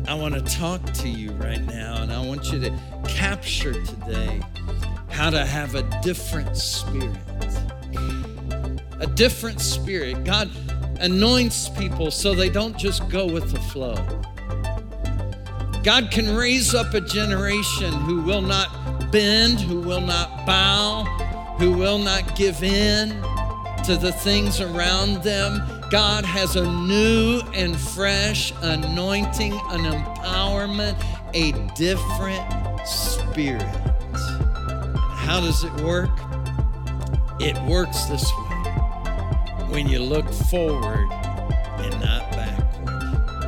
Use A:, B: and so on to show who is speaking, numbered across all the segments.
A: I want to talk to you right now, and I want you to capture today how to have a different spirit. A different spirit. God anoints people so they don't just go with the flow. God can raise up a generation who will not bend, who will not bow, who will not give in to the things around them. God has a new and fresh anointing, an empowerment, a different spirit. How does it work? It works this way: when you look forward and not backward.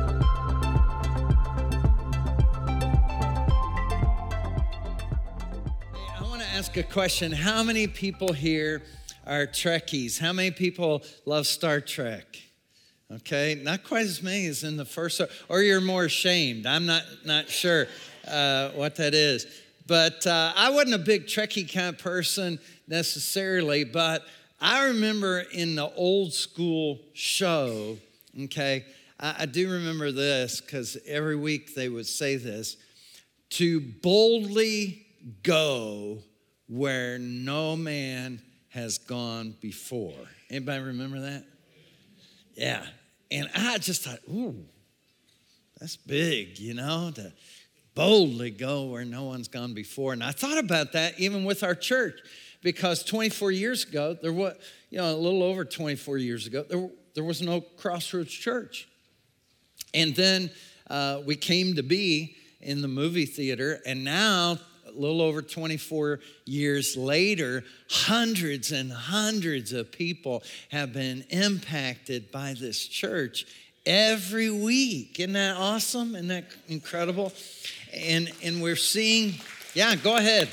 A: I want to ask a question. How many people here are Trekkies? How many people love Star Trek? Okay, not quite as many as in the first, or you're more ashamed. I'm not sure what that is. But I wasn't a big Trekkie kind of person necessarily, but I remember in the old school show, okay, I do remember this because every week they would say this: to boldly go where no man has gone before. Anybody remember that? Yeah. And I just thought, ooh, that's big, to boldly go where no one's gone before. And I thought about that even with our church, because 24 years ago, there was, a little over 24 years ago, there was no Crossroads Church. And then we came to be in the movie theater, and now, a little over 24 years later, hundreds and hundreds of people have been impacted by this church every week. Isn't that awesome? Isn't that incredible? And we're seeing, go ahead.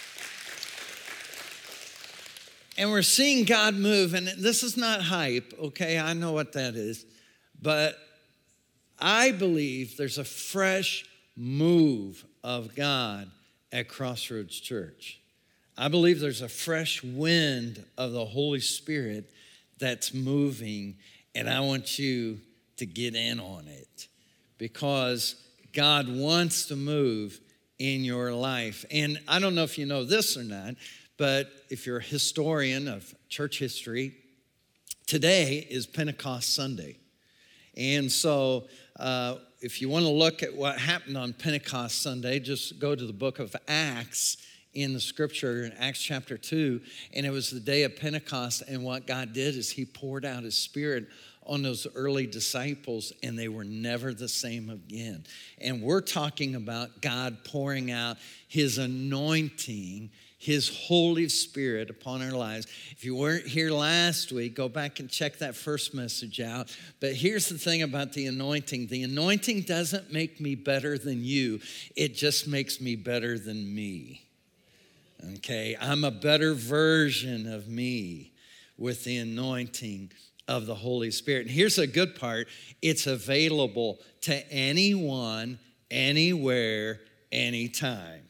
A: And we're seeing God move, and this is not hype, okay? I know what that is. But I believe there's a fresh move of God at Crossroads Church. I believe there's a fresh wind of the Holy Spirit that's moving, and I want you to get in on it because God wants to move in your life. And I don't know if you know this or not, but if you're a historian of church history, today is Pentecost Sunday. And so if you want to look at what happened on Pentecost Sunday, just go to the book of Acts in the scripture, in Acts chapter 2. And it was the day of Pentecost. And what God did is he poured out his spirit on those early disciples, and they were never the same again. And we're talking about God pouring out his anointing, his Holy Spirit upon our lives. If you weren't here last week, go back and check that first message out. But here's the thing about the anointing. The anointing doesn't make me better than you. It just makes me better than me. Okay? I'm a better version of me with the anointing of the Holy Spirit. And here's the good part. It's available to anyone, anywhere, anytime.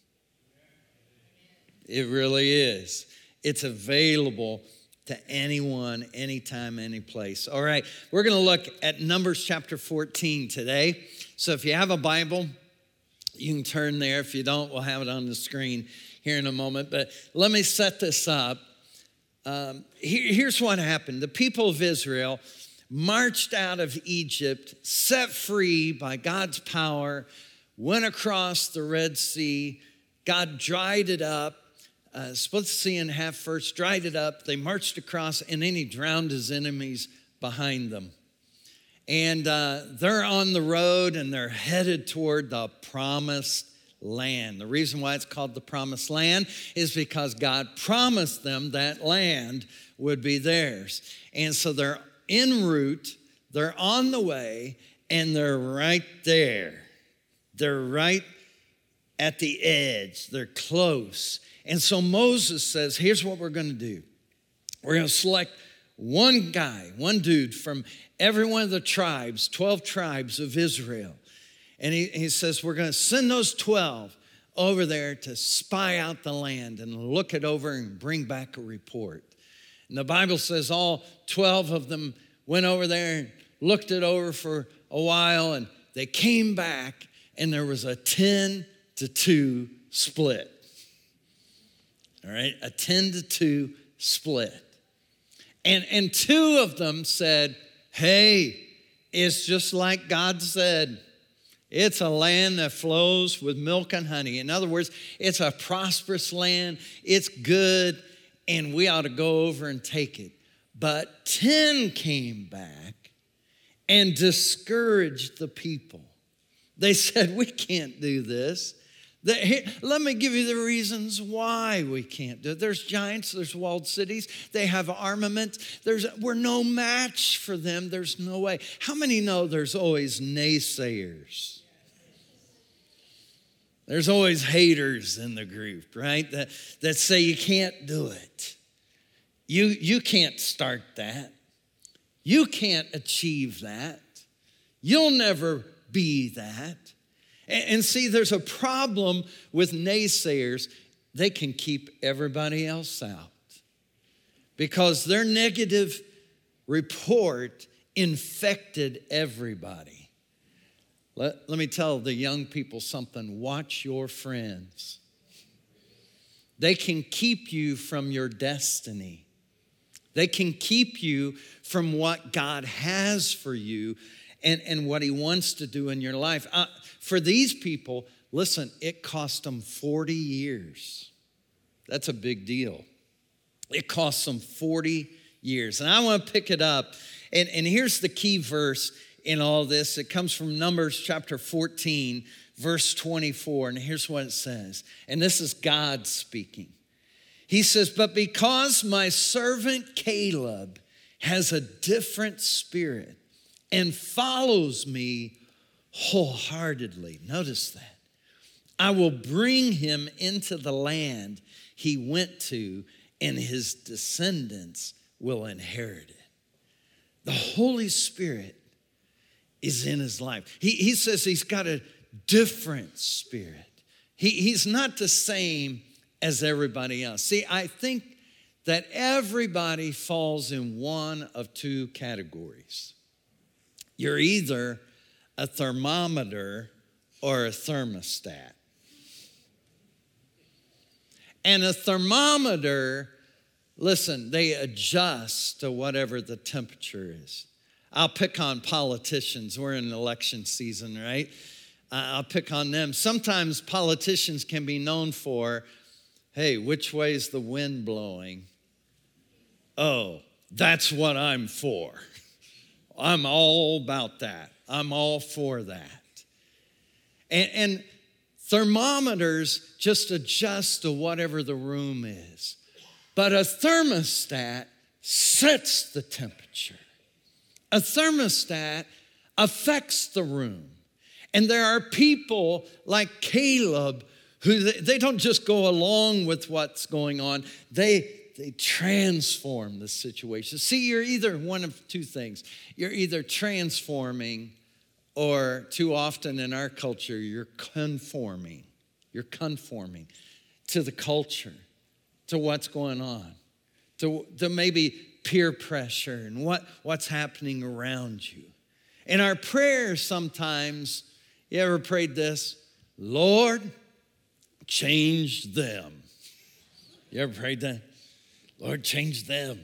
A: It really is. It's available to anyone, anytime, any place. All right, we're going to look at Numbers chapter 14 today. So if you have a Bible, you can turn there. If you don't, we'll have it on the screen here in a moment. But let me set this up. Here's what happened. The people of Israel marched out of Egypt, set free by God's power, went across the Red Sea. God dried it up. Split the sea in half first, dried it up. They marched across, and then he drowned his enemies behind them. And they're on the road, and they're headed toward the promised land. The reason why it's called the promised land is because God promised them that land would be theirs. And so they're en route, they're on the way, and they're right there. They're right at the edge. They're close. And so Moses says, here's what we're going to do. We're going to select one guy, one dude from every one of the tribes, 12 tribes of Israel. And he says, we're going to send those 12 over there to spy out the land and look it over and bring back a report. And the Bible says all 12 of them went over there and looked it over for a while, and they came back and there was a 10-2 split. All right, a 10-2 split. And two of them said, hey, it's just like God said. It's a land that flows with milk and honey. In other words, it's a prosperous land. It's good, and we ought to go over and take it. But 10 came back and discouraged the people. They said, we can't do this. Let me give you the reasons why we can't do it. There's giants, there's walled cities, they have armament. We're no match for them. There's no way. How many know there's always naysayers? There's always haters in the group, right? That say you can't do it. You can't start that. You can't achieve that. You'll never be that. And see, there's a problem with naysayers. They can keep everybody else out because their negative report infected everybody. Let me tell the young people something. Watch your friends. They can keep you from your destiny. They can keep you from what God has for you and what he wants to do in your life. For these people, listen, it cost them 40 years. That's a big deal. It cost them 40 years. And I want to pick it up. And here's the key verse in all this. It comes from Numbers chapter 14, verse 24. And here's what it says. And this is God speaking. He says, but because my servant Caleb has a different spirit and follows me wholeheartedly. Notice that. I will bring him into the land he went to, and his descendants will inherit it. The Holy Spirit is in his life. He says he's got a different spirit. He's not the same as everybody else. See, I think that everybody falls in one of two categories. You're either a thermometer or a thermostat. And a thermometer, listen, they adjust to whatever the temperature is. I'll pick on politicians. We're in election season, right? I'll pick on them. Sometimes politicians can be known for, hey, which way's the wind blowing? Oh, that's what I'm for. I'm all about that. I'm all for that. And thermometers just adjust to whatever the room is. But a thermostat sets the temperature. A thermostat affects the room. And there are people like Caleb who they don't just go along with what's going on. They transform the situation. See, you're either one of two things. You're either transforming, or too often in our culture, you're conforming. You're conforming to the culture, to what's going on, to maybe peer pressure and what's happening around you. In our prayers sometimes, you ever prayed this? Lord, change them. You ever prayed that? Lord, change them.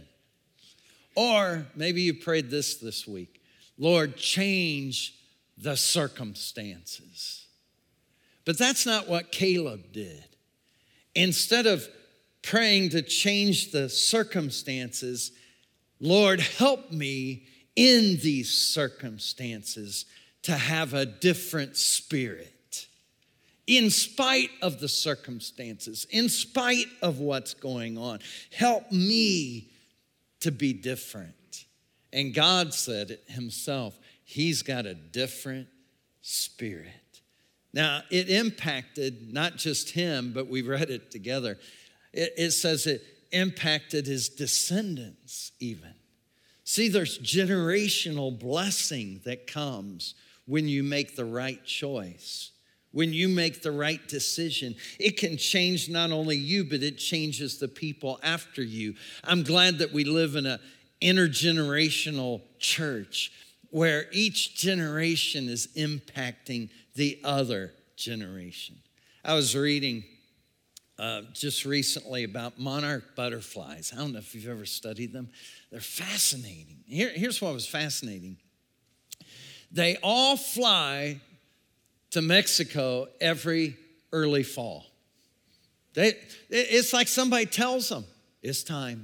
A: Or maybe you prayed this week. Lord, change the circumstances. But that's not what Caleb did. Instead of praying to change the circumstances, Lord, help me in these circumstances to have a different spirit. In spite of the circumstances, in spite of what's going on, help me to be different. And God said it himself, he's got a different spirit. Now, it impacted not just him, but we read it together. It says it impacted his descendants even. See, there's generational blessing that comes when you make the right choice. When you make the right decision, it can change not only you, but it changes the people after you. I'm glad that we live in an intergenerational church. where each generation is impacting the other generation. I was reading just recently about monarch butterflies. I don't know if you've ever studied them. They're fascinating. Here's what was fascinating. They all fly to Mexico every early fall. It's like somebody tells them, it's time.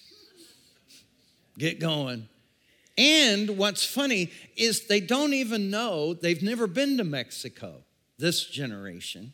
A: Get going. And what's funny is they don't even know, they've never been to Mexico, this generation.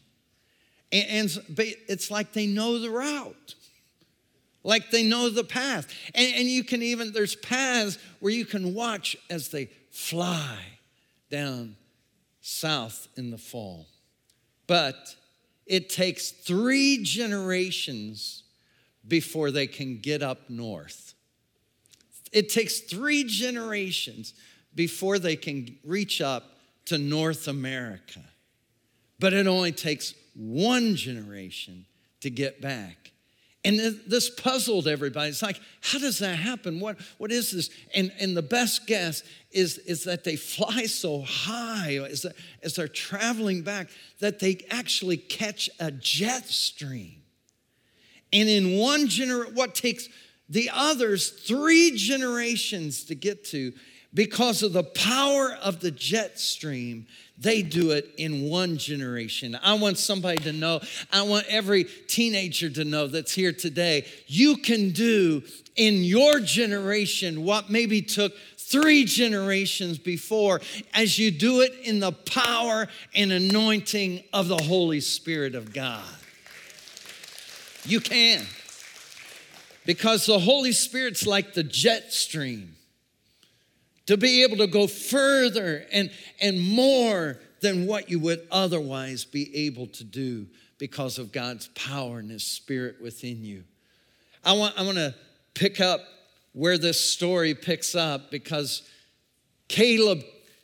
A: But it's like they know the route. Like they know the path. And you can even, there's paths where you can watch as they fly down south in the fall. But it takes 3 generations before they can get up north. It takes 3 generations before they can reach up to North America. But it only takes 1 generation to get back. And this puzzled everybody. It's like, how does that happen? What is this? And the best guess is that they fly so high as they're traveling back that they actually catch a jet stream. And in one generation, what takes the others 3 generations to get to, because of the power of the jet stream, they do it in 1 generation. I want somebody to know, I want every teenager to know that's here today, you can do in your generation what maybe took 3 generations before, as you do it in the power and anointing of the Holy Spirit of God. You can. Because the Holy Spirit's like the jet stream to be able to go further and more than what you would otherwise be able to do because of God's power and His Spirit within you. I want to pick up where this story picks up, because Caleb,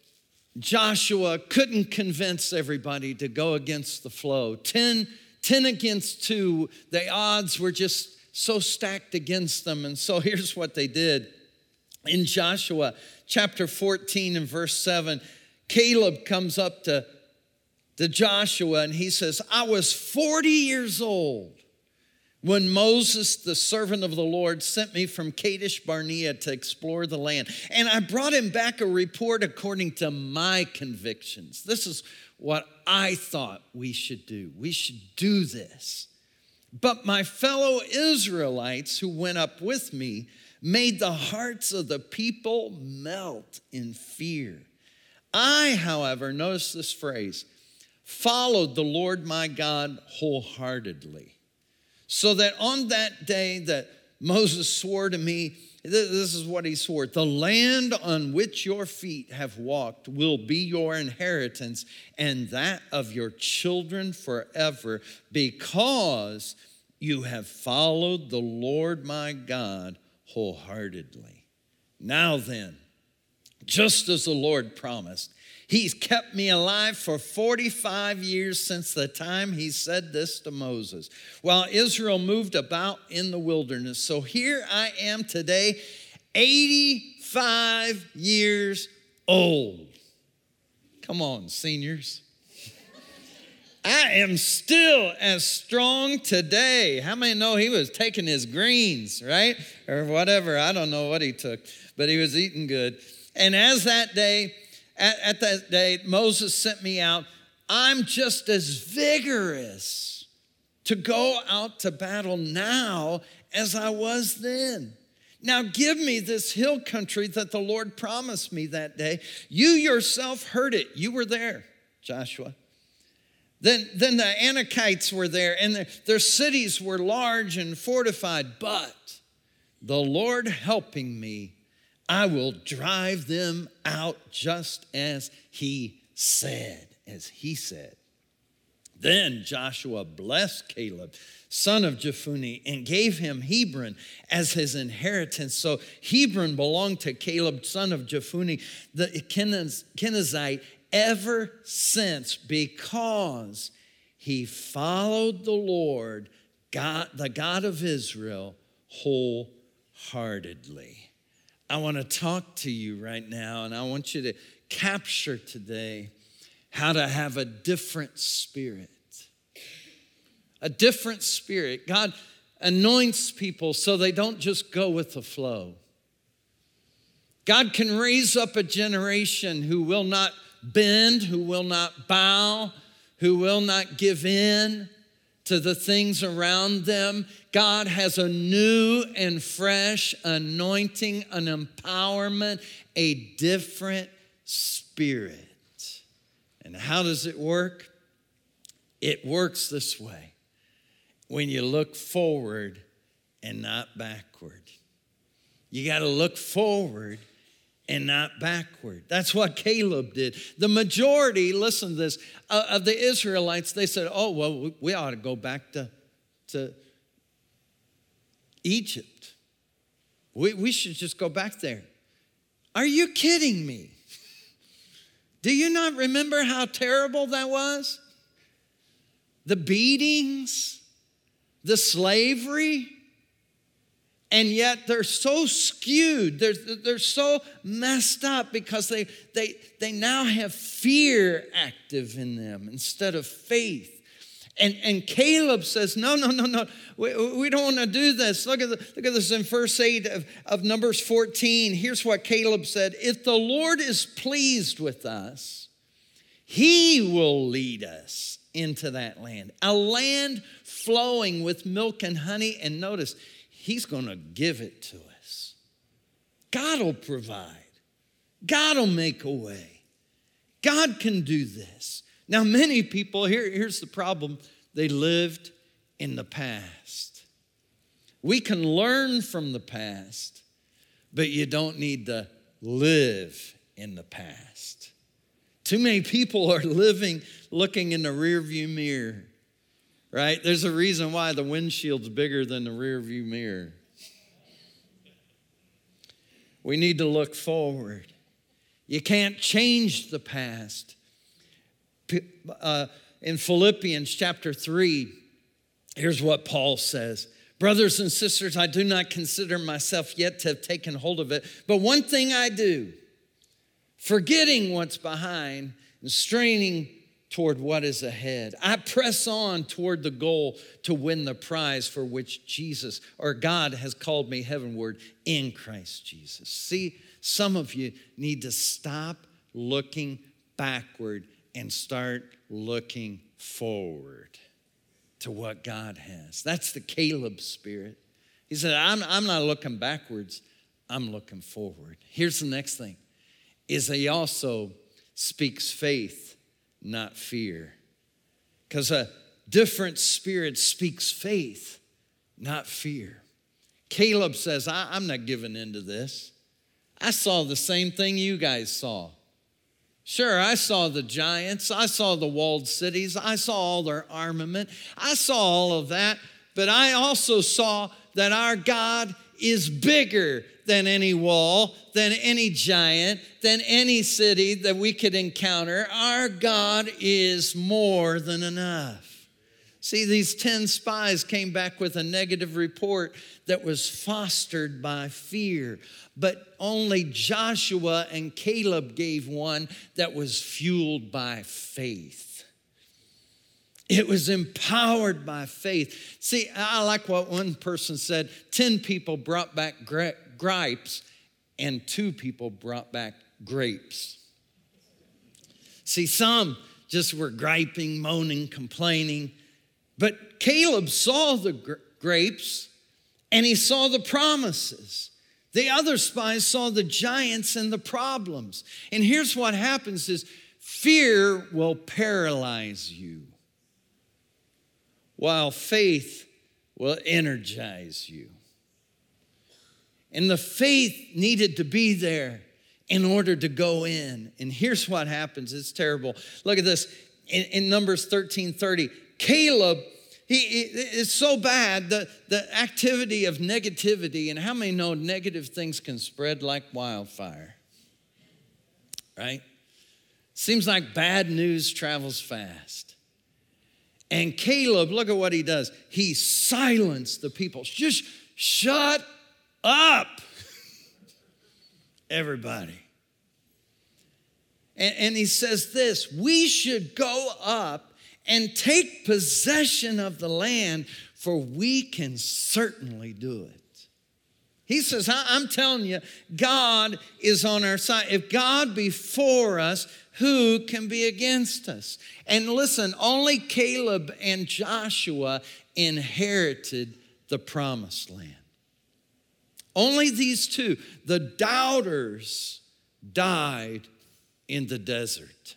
A: Joshua couldn't convince everybody to go against the flow. 10 against 2, the odds were just so stacked against them. And so here's what they did. In Joshua chapter 14 and verse 7, Caleb comes up to Joshua and he says, I was 40 years old when Moses, the servant of the Lord, sent me from Kadesh Barnea to explore the land. And I brought him back a report according to my convictions. This is what I thought we should do. We should do this. But my fellow Israelites who went up with me made the hearts of the people melt in fear. I, however, notice this phrase, followed the Lord my God wholeheartedly, so that on that day that Moses swore to me, this is what he swore, the land on which your feet have walked will be your inheritance and that of your children forever, because you have followed the Lord my God wholeheartedly. Now then, just as the Lord promised, He's kept me alive for 45 years since the time He said this to Moses, while Israel moved about in the wilderness. So here I am today, 85 years old. Come on, seniors. I am still as strong today. How many know he was taking his greens, right? Or whatever. I don't know what he took, but he was eating good. And as that day, at that day, Moses sent me out, I'm just as vigorous to go out to battle now as I was then. Now give me this hill country that the Lord promised me that day. You yourself heard it. You were there, Joshua. Then the Anakites were there, and their cities were large and fortified. But the Lord helping me, I will drive them out just as He said, Then Joshua blessed Caleb, son of Jephunneh, and gave him Hebron as his inheritance. So Hebron belonged to Caleb, son of Jephunneh, the Kenizzite, ever since, because he followed the Lord, God, the God of Israel, wholeheartedly. I want to talk to you right now, and I want you to capture today how to have a different spirit. A different spirit. God anoints people so they don't just go with the flow. God can raise up a generation who will not bend, who will not bow, who will not give in to the things around them. God has a new and fresh anointing, an empowerment, a different spirit. And how does it work? It works this way. When you look forward and not backward. You got to look forward and not backward. That's what Caleb did. The majority, listen to this, of the Israelites, they said, oh, well, we ought to go back to Egypt. We should just go back there. Are you kidding me? Do you not remember how terrible that was? The beatings, the slavery. And yet they're so skewed, they're so messed up because they now have fear active in them instead of faith. And Caleb says, no, we don't want to do this. Look at this in verse 8 of Numbers 14. Here's what Caleb said. If the Lord is pleased with us, he will lead us into that land, a land flowing with milk and honey. And notice, he's going to give it to us. God will provide. God will make a way. God can do this. Now, many people, here's the problem. They lived in the past. We can learn from the past, but you don't need to live in the past. Too many people are living, looking in the rearview mirror. Right? There's a reason why the windshield's bigger than the rear view mirror. We need to look forward. You can't change the past. In Philippians chapter 3, here's what Paul says. Brothers and sisters, I do not consider myself yet to have taken hold of it, but one thing I do, forgetting what's behind and straining toward what is ahead. I press on toward the goal to win the prize for which Jesus or God has called me heavenward in Christ Jesus. See, some of you need to stop looking backward and start looking forward to what God has. That's the Caleb spirit. He said, I'm not looking backwards, I'm looking forward. Here's the next thing, is he also speaks faith, not fear. Because a different spirit speaks faith, not fear. Caleb says, I'm not giving in to this. I saw the same thing you guys saw. Sure, I saw the giants. I saw the walled cities. I saw all their armament. I saw all of that. But I also saw that our God is bigger than any wall, than any giant, than any city that we could encounter. Our God is more than enough. See, these 10 spies came back with a negative report that was fostered by fear. But only Joshua and Caleb gave one that was fueled by faith. It was empowered by faith. See, I like what one person said. 10 people brought back gripes and 2 people brought back grapes. See, some just were griping, moaning, complaining. But Caleb saw the grapes and he saw the promises. The other spies saw the giants and the problems. And here's what happens is fear will paralyze you, while faith will energize you. And the faith needed to be there in order to go in. And here's what happens. It's terrible. Look at this. In Numbers 13:30, Caleb, it's so bad, the activity of negativity, and how many know negative things can spread like wildfire, right? Seems like bad news travels fast. And Caleb, look at what he does. He silenced the people. Just shut up. Everybody. And he says this, we should go up and take possession of the land, for we can certainly do it. He says, I'm telling you, God is on our side. If God be for us, who can be against us? And listen, only Caleb and Joshua inherited the promised land. Only these two. The doubters died in the desert.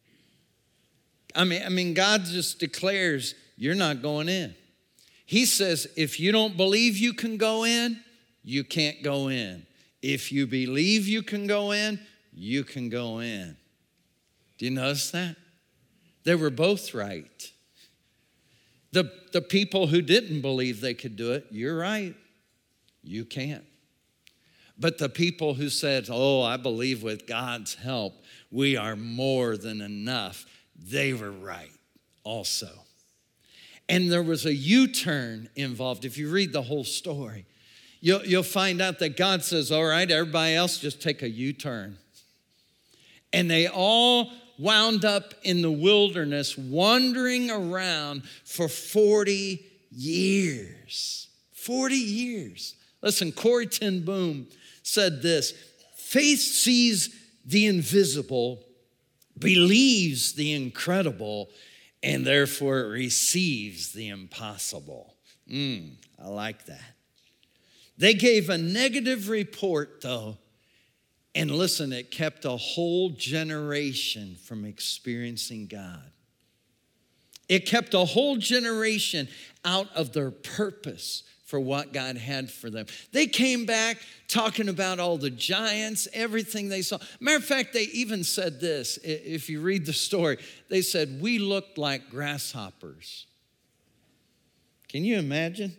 A: I mean, God just declares, you're not going in. He says, if you don't believe you can go in, you can't go in. If you believe you can go in, you can go in. Do you notice that? They were both right. The people who didn't believe they could do it, you're right, you can't. But the people who said, oh, I believe with God's help, we are more than enough, they were right also. And there was a U-turn involved. If you read the whole story, you'll find out that God says, all right, everybody else just take a U-turn. And they all wound up in the wilderness wandering around for 40 years. 40 years. Listen, Corrie ten Boom said this, faith sees the invisible, believes the incredible, and therefore it receives the impossible. I like that. They gave a negative report, though, and listen, it kept a whole generation from experiencing God. It kept a whole generation out of their purpose for what God had for them. They came back talking about all the giants, everything they saw. Matter of fact, they even said this. If you read the story, they said, we looked like grasshoppers. Can you imagine?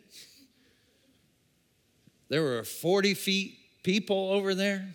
A: There were 40 feet people over there.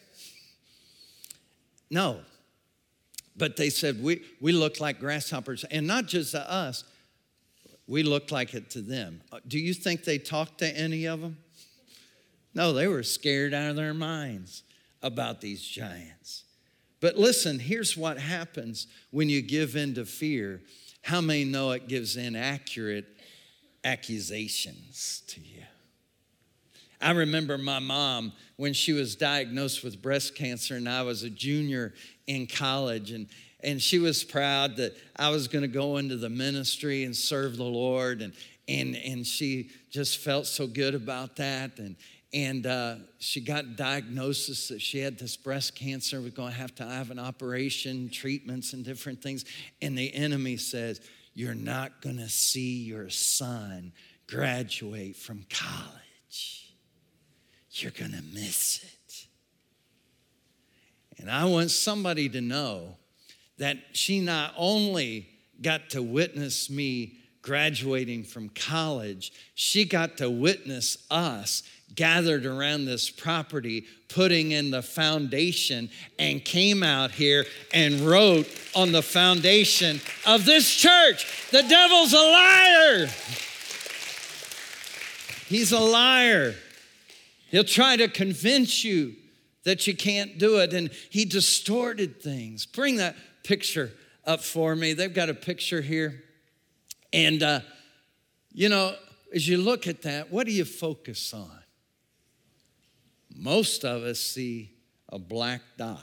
A: No. But they said, we looked like grasshoppers. And not just to us, we looked like it to them. Do you think they talked to any of them? No, they were scared out of their minds about these giants. But listen, here's what happens when you give in to fear. How many know it gives inaccurate accusations to you? I remember my mom when she was diagnosed with breast cancer and I was a junior in college, and she was proud that I was going to go into the ministry and serve the Lord, and she just felt so good about that, and she got diagnosis that she had this breast cancer, was going to have an operation, treatments and different things, and the enemy says, you're not going to see your son graduate from college. You're going to miss it. And I want somebody to know that she not only got to witness me graduating from college, she got to witness us gathered around this property, putting in the foundation, and came out here and wrote on the foundation of this church, the devil's a liar. He's a liar. He'll try to convince you that you can't do it, and he distorted things. Bring that picture up for me. They've got a picture here. And, as you look at that, what do you focus on? Most of us see a black dot.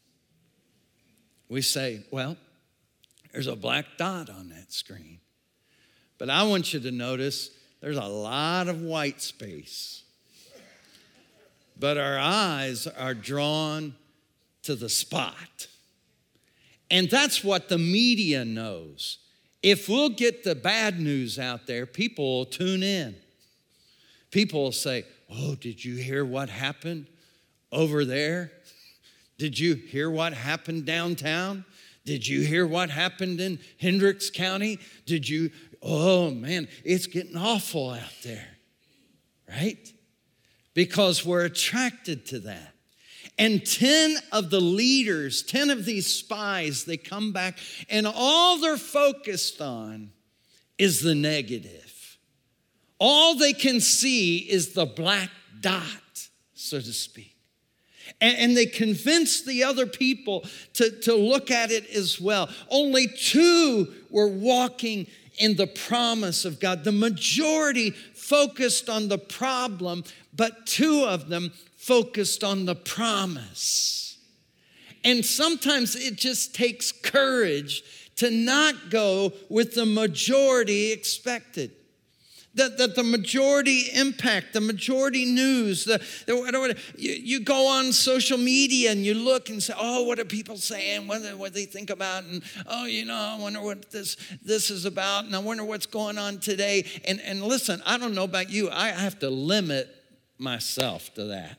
A: We say, well, there's a black dot on that screen. But I want you to notice there's a lot of white space. But our eyes are drawn to the spot. And that's what the media knows. If we'll get the bad news out there, people will tune in. People will say, oh, did you hear what happened over there? Did you hear what happened downtown? Did you hear what happened in Hendricks County? Oh man, it's getting awful out there, right? Because we're attracted to that. And 10 of the leaders, 10 of these spies, they come back and all they're focused on is the negative. All they can see is the black dot, so to speak. And they convinced the other people to look at it as well. Only 2 were walking in the promise of God. The majority focused on the problem, but 2 of them focused on the promise. And sometimes it just takes courage to not go with the majority expected. That the majority impact, the majority news, you go on social media and you look and say, oh, what are people saying? What do they think about? And oh, I wonder what this is about. And I wonder what's going on today. And listen, I don't know about you. I have to limit myself to that.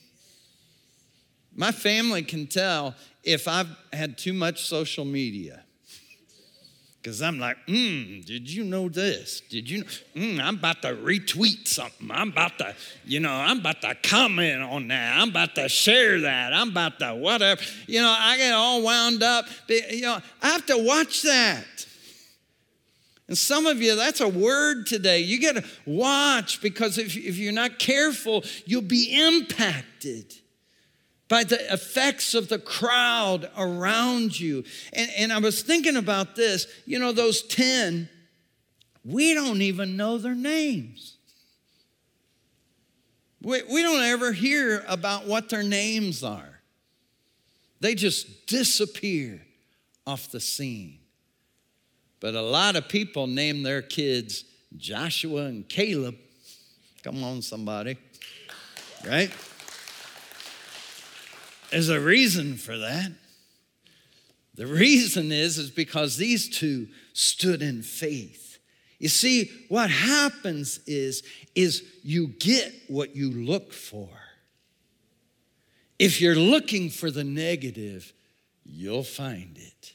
A: My family can tell if I've had too much social media. Because I'm like, did you know this? Did you know? I'm about to retweet something. I'm about to comment on that. I'm about to share that. I'm about to whatever. I get all wound up. I have to watch that. And some of you, that's a word today. You got to watch, because if you're not careful, you'll be impacted by the effects of the crowd around you. And I was thinking about this. Those 10, we don't even know their names. We don't ever hear about what their names are. They just disappear off the scene. But a lot of people name their kids Joshua and Caleb. Come on, somebody. Right? There's a reason for that. The reason is because these 2 stood in faith. You see, what happens is you get what you look for. If you're looking for the negative, you'll find it.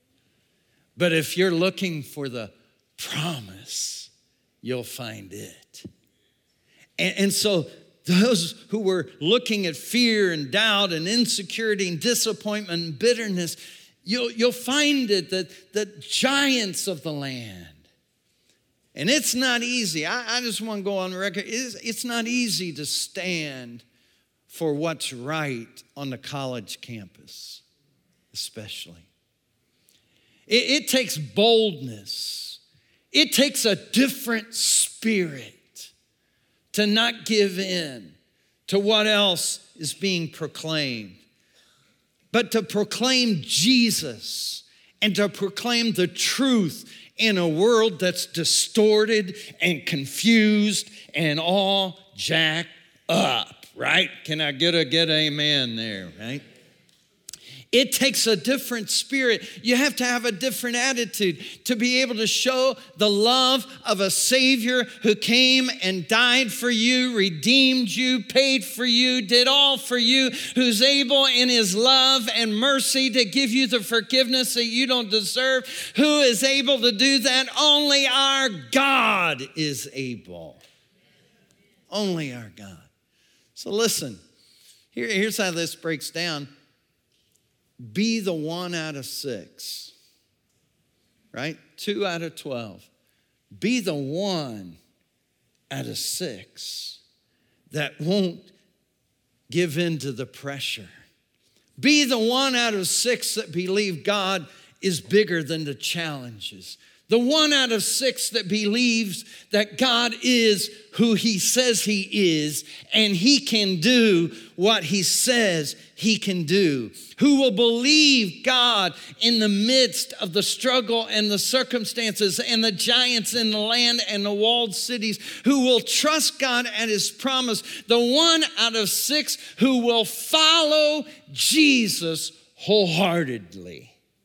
A: But if you're looking for the promise, you'll find it. And so those who were looking at fear and doubt and insecurity and disappointment and bitterness, you'll find it that the giants of the land. And it's not easy. I just want to go on record. It's not easy to stand for what's right on the college campus, especially. It takes boldness. It takes a different spirit to not give in to what else is being proclaimed, but to proclaim Jesus and to proclaim the truth in a world that's distorted and confused and all jacked up, right? Can I get a amen there, right? It takes a different spirit. You have to have a different attitude to be able to show the love of a Savior who came and died for you, redeemed you, paid for you, did all for you, who's able in his love and mercy to give you the forgiveness that you don't deserve, who is able to do that. Only our God is able. Only our God. So listen, here's how this breaks down. Be the 1 out of 6, right? 2 out of 12. Be the 1 out of 6 that won't give in to the pressure. Be the 1 out of 6 that believe God is bigger than the challenges. The 1 out of 6 that believes that God is who he says he is, and he can do what he says he can do. Who will believe God in the midst of the struggle and the circumstances and the giants in the land and the walled cities. Who will trust God at his promise. The 1 out of 6 who will follow Jesus wholeheartedly.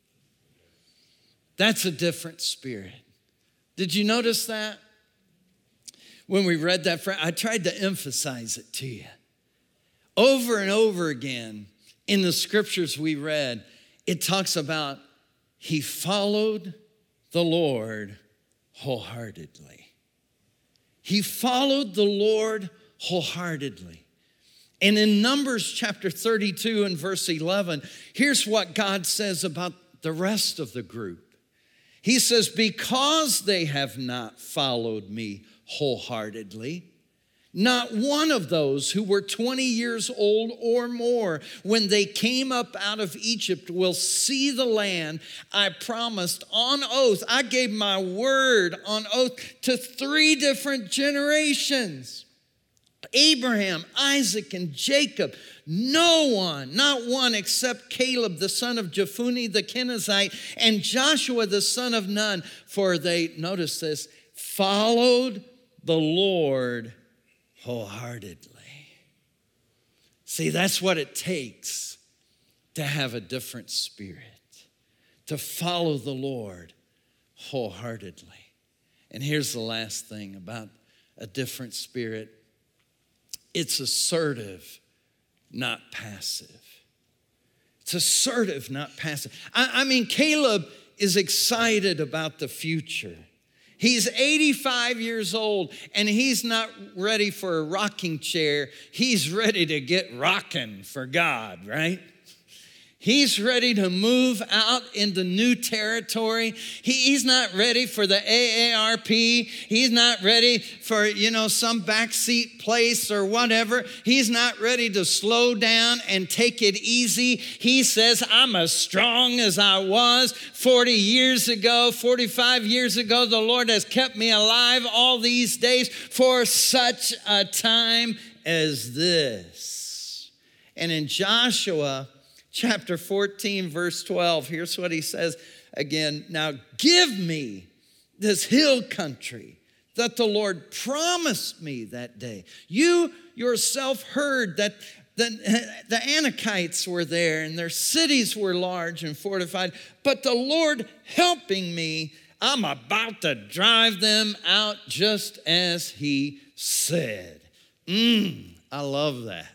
A: That's a different spirit. Did you notice that? When we read that, I tried to emphasize it to you. Over and over again in the scriptures we read, it talks about he followed the Lord wholeheartedly. He followed the Lord wholeheartedly. And in Numbers chapter 32 and verse 11, here's what God says about the rest of the group. He says, because they have not followed me wholeheartedly, Not one of those who were 20 years old or more when they came up out of Egypt will see the land I promised on oath. I gave my word on oath to 3 different generations. Abraham, Isaac, and Jacob. No one, not one except Caleb, the son of Jephunneh the Kenizzite, and Joshua, the son of Nun, for they, notice this, followed the Lord wholeheartedly. See, that's what it takes to have a different spirit, to follow the Lord wholeheartedly. And here's the last thing about a different spirit. It's assertive, not passive. It's assertive, not passive. I mean, Caleb is excited about the future. He's 85 years old, and he's not ready for a rocking chair. He's ready to get rocking for God, right? He's ready to move out into new territory. He's not ready for the AARP. He's not ready for, some backseat place or whatever. He's not ready to slow down and take it easy. He says, I'm as strong as I was 40 years ago, 45 years ago. The Lord has kept me alive all these days for such a time as this. And in Joshua chapter 14, verse 12, here's what he says again. Now give me this hill country that the Lord promised me that day. You yourself heard that the Anakites were there and their cities were large and fortified, but the Lord helping me, I'm about to drive them out just as he said. I love that.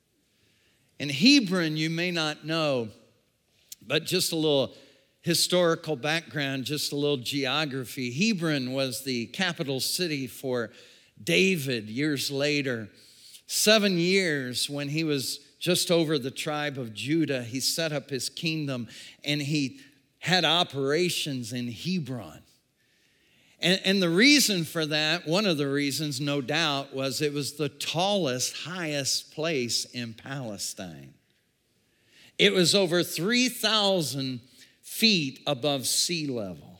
A: In Hebron, you may not know, but just a little historical background, just a little geography. Hebron was the capital city for David years later. 7 years when he was just over the tribe of Judah, he set up his kingdom and he had operations in Hebron. And the reason for that, one of the reasons, no doubt, was it was the tallest, highest place in Palestine. It was over 3,000 feet above sea level.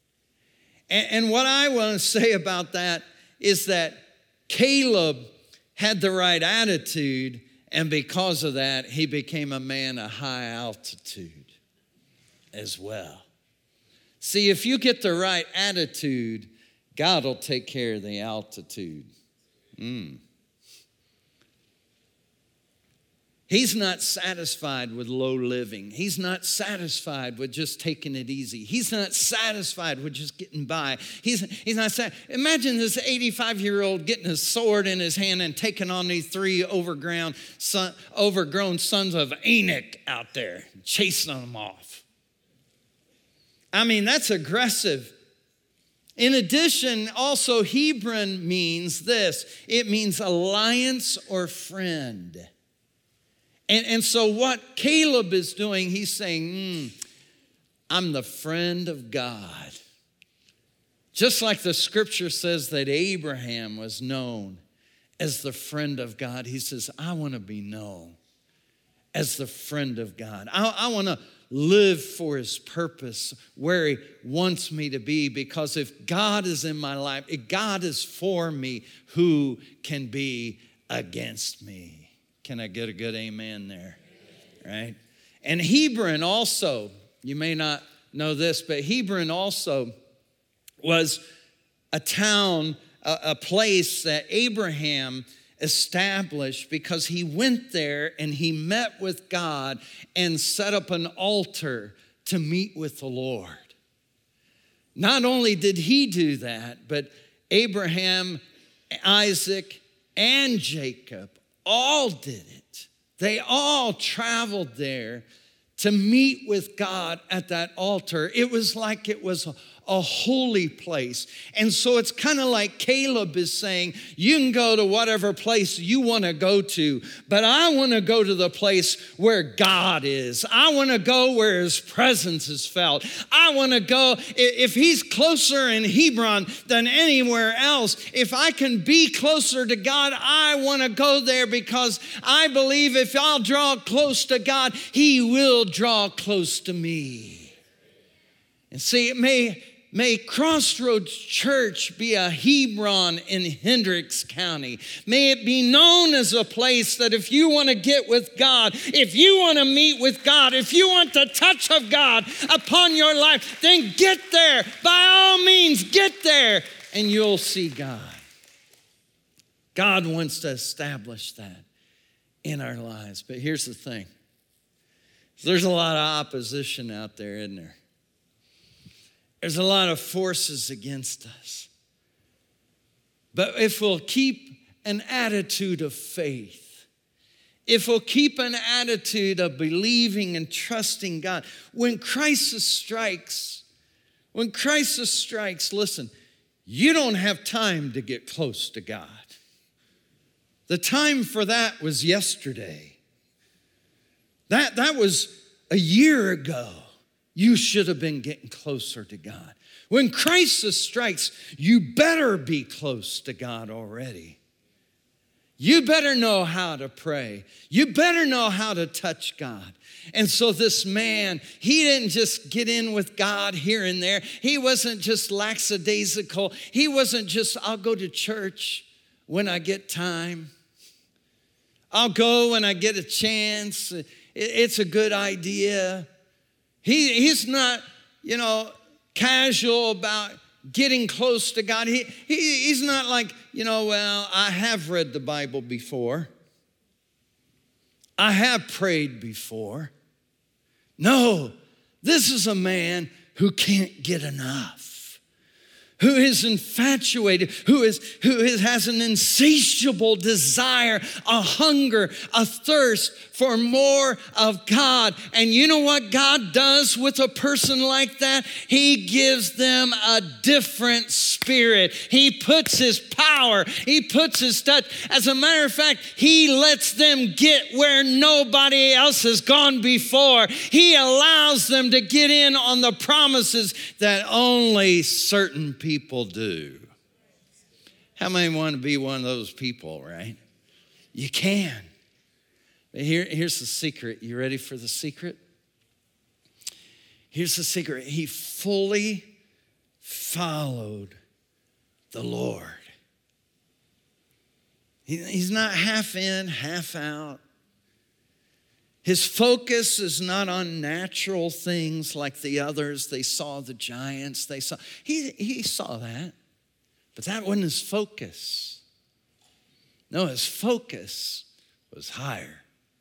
A: And what I want to say about that is that Caleb had the right attitude, and because of that, he became a man of high altitude as well. See, if you get the right attitude, God will take care of the altitude. He's not satisfied with low living. He's not satisfied with just taking it easy. He's not satisfied with just getting by. He's not satisfied. Imagine this 85-year-old getting his sword in his hand and taking on these 3 overgrown sons of Anak out there, chasing them off. I mean, that's aggressive. In addition, also Hebron means this. It means alliance or friend. And so what Caleb is doing, he's saying, I'm the friend of God. Just like the scripture says that Abraham was known as the friend of God, he says, I want to be known as the friend of God. I want to live for his purpose where he wants me to be, because if God is in my life, if God is for me, who can be against me? Can I get a good amen there? Right? And Hebron also, you may not know this, but Hebron also was a town, a place that Abraham established because he went there and he met with God and set up an altar to meet with the Lord. Not only did he do that, but Abraham, Isaac, and Jacob all did it. They all traveled there to meet with God at that altar. It was like it was a holy place. And so it's kind of like Caleb is saying, you can go to whatever place you want to go to, but I want to go to the place where God is. I want to go where his presence is felt. I want to go, if he's closer in Hebron than anywhere else, if I can be closer to God, I want to go there because I believe if I'll draw close to God, he will draw close to me. And see, may Crossroads Church be a Hebron in Hendricks County. May it be known as a place that if you want to get with God, if you want to meet with God, if you want the touch of God upon your life, then get there. By all means, get there and you'll see God. God wants to establish that in our lives. But here's the thing. There's a lot of opposition out there, isn't there? There's a lot of forces against us. But if we'll keep an attitude of faith, if we'll keep an attitude of believing and trusting God, when crisis strikes, listen, you don't have time to get close to God. The time for that was yesterday. That was a year ago. You should have been getting closer to God. When crisis strikes, you better be close to God already. You better know how to pray. You better know how to touch God. And so this man, he didn't just get in with God here and there. He wasn't just lackadaisical. He wasn't just, I'll go to church when I get time. I'll go when I get a chance. It's a good idea. He's not, casual about getting close to God. He's not like, well, I have read the Bible before. I have prayed before. No, this is a man who can't get enough, who is infatuated, who has an insatiable desire, a hunger, a thirst for more of God. And you know what God does with a person like that? He gives them a different spirit. He puts his power, he puts his touch. As a matter of fact, he lets them get where nobody else has gone before. He allows them to get in on the promises that only certain people do. How many want to be one of those people, right? You can. Here's the secret. You ready for the secret? Here's the secret. He fully followed the Lord. He's not half in, half out. His focus is not on natural things like the others. They saw the giants. He saw that, but that wasn't his focus. No, his focus was higher.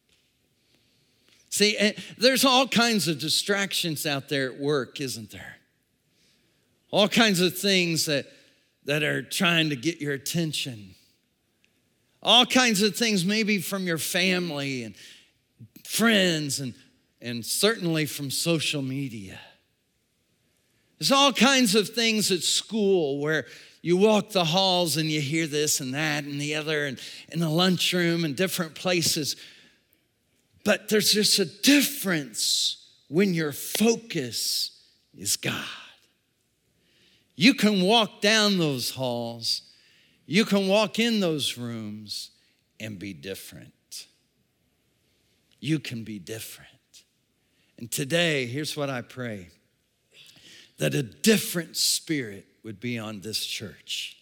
A: See, there's all kinds of distractions out there at work, isn't there? All kinds of things that are trying to get your attention. All kinds of things maybe from your family and friends and certainly from social media. There's all kinds of things at school where you walk the halls and you hear this and that and the other, and in the lunchroom and different places. But there's just a difference when your focus is God. You can walk down those halls, you can walk in those rooms and be different. You can be different. And today, here's what I pray, that a different spirit would be on this church.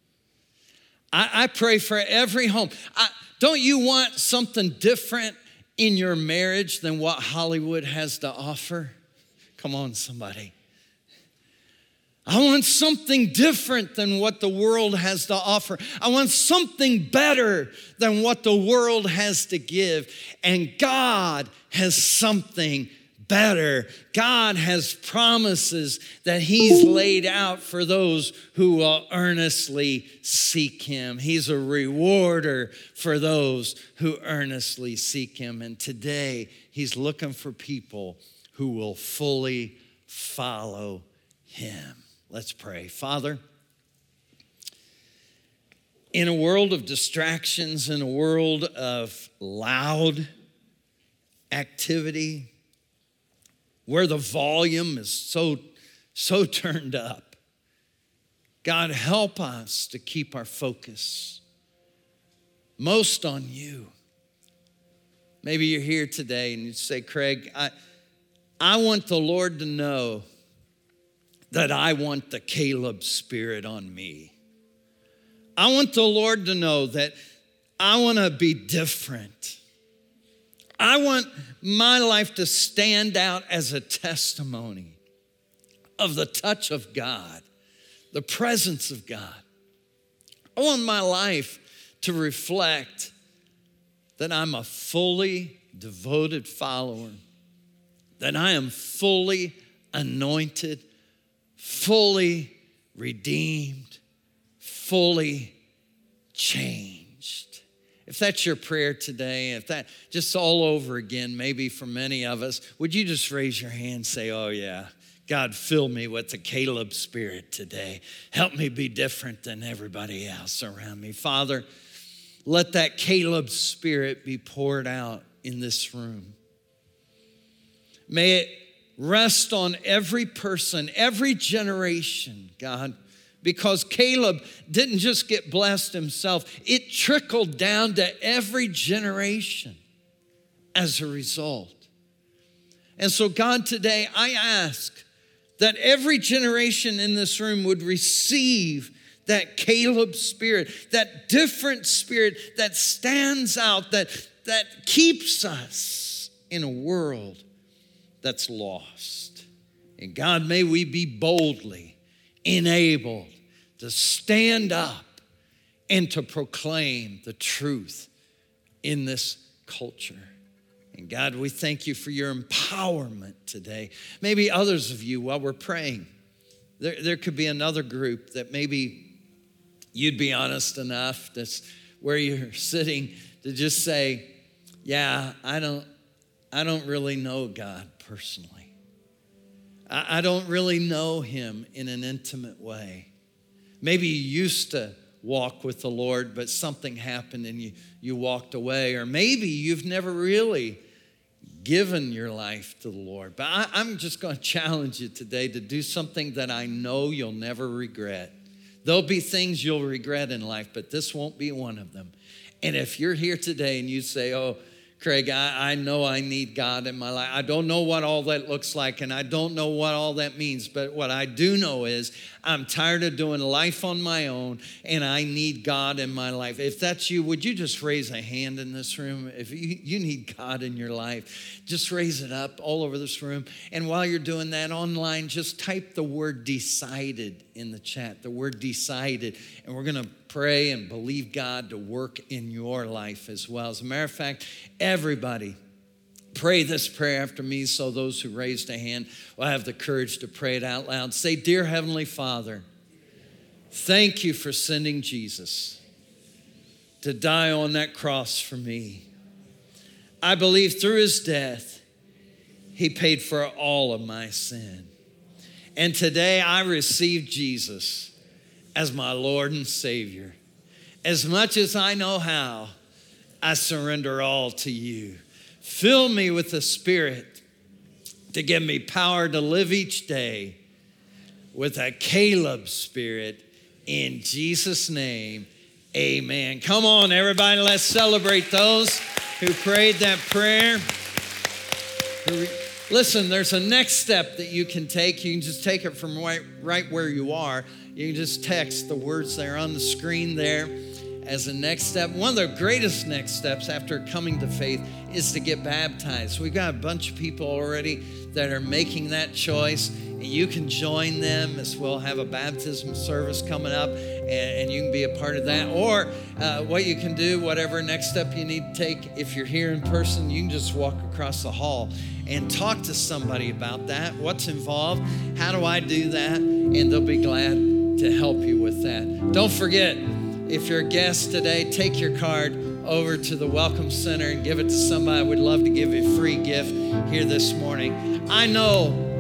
A: I pray for every home. Don't you want something different in your marriage than what Hollywood has to offer? Come on, somebody. I want something different than what the world has to offer. I want something better than what the world has to give. And God has something better. God has promises that he's laid out for those who will earnestly seek him. He's a rewarder for those who earnestly seek him. And today, he's looking for people who will fully follow him. Let's pray. Father, in a world of distractions, in a world of loud activity, where the volume is so turned up, God, help us to keep our focus most on you. Maybe you're here today and you say, Craig, I want the Lord to know that I want the Caleb spirit on me. I want the Lord to know that I want to be different. I want my life to stand out as a testimony of the touch of God, the presence of God. I want my life to reflect that I'm a fully devoted follower, that I am fully anointed, fully redeemed, fully changed. If that's your prayer today, if that just all over again, maybe for many of us, would you just raise your hand and say, oh yeah, God, fill me with the Caleb spirit today. Help me be different than everybody else around me. Father, let that Caleb spirit be poured out in this room. May it rest on every person, every generation, God, because Caleb didn't just get blessed himself. It trickled down to every generation as a result. And so, God, today I ask that every generation in this room would receive that Caleb spirit, that different spirit that stands out, that keeps us in a world that's lost. And God, may we be boldly enabled to stand up and to proclaim the truth in this culture. And God, we thank you for your empowerment today. Maybe others of you, while we're praying, there could be another group that maybe you'd be honest enough, that's where you're sitting, to just say, yeah, I don't really know God personally. I don't really know him in an intimate way. Maybe you used to walk with the Lord, but something happened and you walked away. Or maybe you've never really given your life to the Lord. But I'm just going to challenge you today to do something that I know you'll never regret. There'll be things you'll regret in life, but this won't be one of them. And if you're here today and you say, oh, Craig, I know I need God in my life. I don't know what all that looks like, and I don't know what all that means. But what I do know is I'm tired of doing life on my own, and I need God in my life. If that's you, would you just raise a hand in this room? If you need God in your life, just raise it up all over this room. And while you're doing that online, just type the word decided in the chat, the word decided. And we're going to pray and believe God to work in your life as well. As a matter of fact, everybody pray this prayer after me so those who raised a hand will have the courage to pray it out loud. Say, Dear Heavenly Father, thank you for sending Jesus to die on that cross for me. I believe through his death, he paid for all of my sin. And today I receive Jesus as my Lord and Savior. As much as I know how, I surrender all to you. Fill me with the Spirit to give me power to live each day with a Caleb spirit. In Jesus' name, amen. Come on, everybody, let's celebrate those who prayed that prayer. Listen, there's a next step that you can take. You can just take it from right where you are. You can just text the words there on the screen there as a next step. One of the greatest next steps after coming to faith is to get baptized. We've got a bunch of people already that are making that choice, and you can join them as we'll have a baptism service coming up, and you can be a part of that. Or what you can do, whatever next step you need to take, if you're here in person, you can just walk across the hall and talk to somebody about that. What's involved? How do I do that? And they'll be glad to help you with that. Don't forget, if you're a guest today, take your card over to the Welcome Center and give it to somebody. I would love to give you a free gift here this morning. I know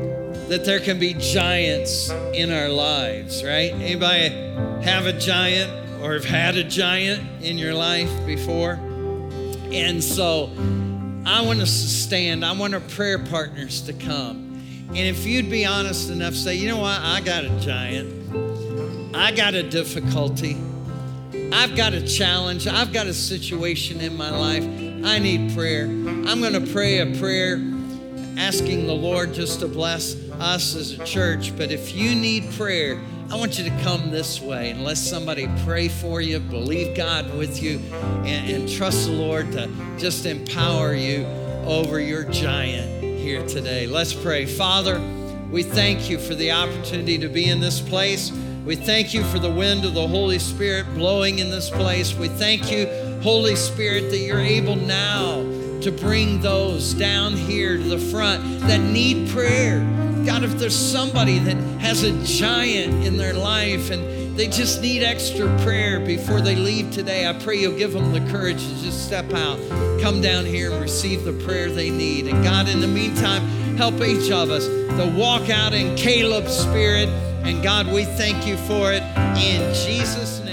A: that there can be giants in our lives, right? Anybody have a giant or have had a giant in your life before? And so I want us to stand. I want our prayer partners to come. And if you'd be honest enough, say, you know what? I got a giant. I got a difficulty. I've got a challenge. I've got a situation in my life. I need prayer. I'm going to pray a prayer asking the Lord just to bless us as a church. But if you need prayer, I want you to come this way and let somebody pray for you, believe God with you, and trust the Lord to just empower you over your giant here today. Let's pray. Father, we thank you for the opportunity to be in this place. We thank you for the wind of the Holy Spirit blowing in this place. We thank you, Holy Spirit, that you're able now to bring those down here to the front that need prayer. God, if there's somebody that has a giant in their life and they just need extra prayer before they leave today, I pray you'll give them the courage to just step out, come down here and receive the prayer they need. And God, in the meantime, help each of us to walk out in Caleb's spirit. And God, we thank you for it in Jesus' name.